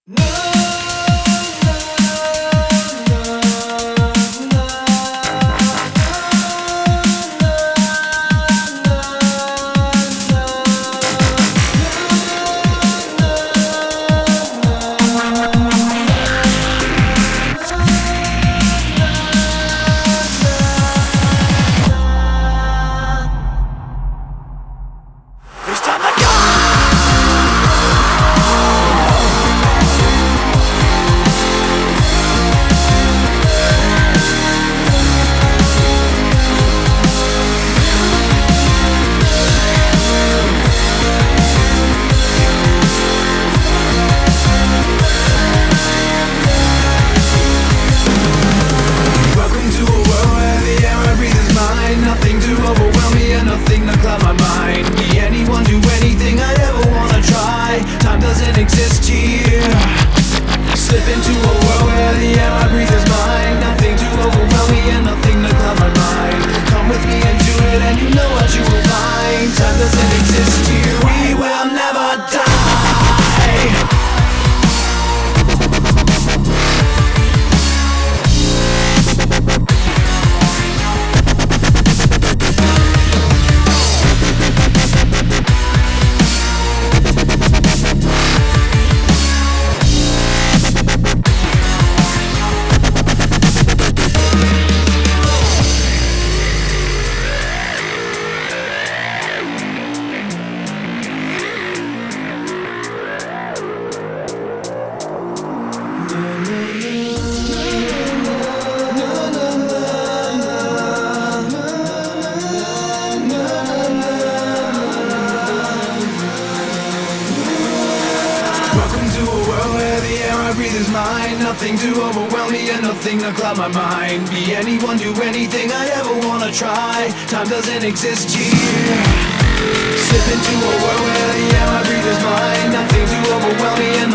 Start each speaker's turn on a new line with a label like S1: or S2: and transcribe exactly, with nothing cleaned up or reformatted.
S1: Exist here. Slip into a world where the air I breathe is mine. Nothing to overwhelm me and nothing to cloud my mind. Come with me and do it and you know what you will find. Time doesn't exist here. We will never die. Is mine, nothing to overwhelm me and nothing to cloud my mind. Be anyone, do anything I ever wanna try. Time doesn't exist here. Slip into a world where the air I breathe is mine. Nothing to overwhelm me and